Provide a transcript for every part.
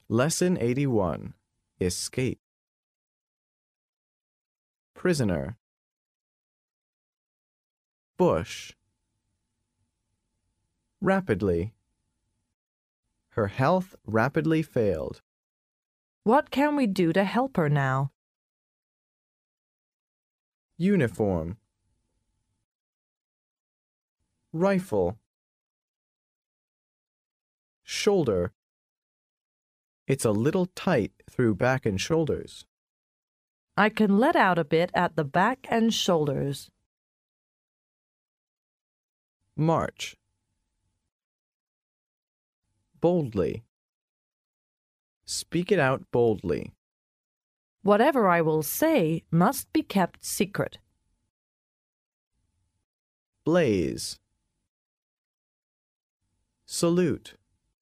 Lesson 81. Escape. Prisoner. Bush. Rapidly. Her health rapidly failed. What can we do to help her now? Uniform. Rifle. Shoulder. It's a little tight through back and shoulders. I can let out a bit at the back and shoulders. March. Boldly. Speak it out boldly. Whatever I will say must be kept secret. Blaze. Salute.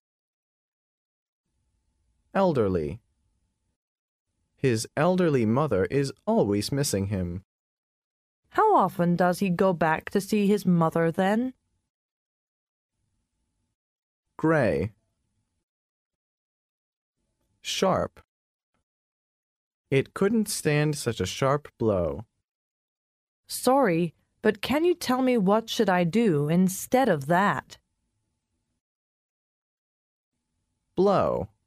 Elderly. His elderly mother is always missing him. How often does he go back to see his mother then? Gray. Sharp. It couldn't stand such a sharp blow. Sorry, but can you tell me what should I do instead of that? Blow.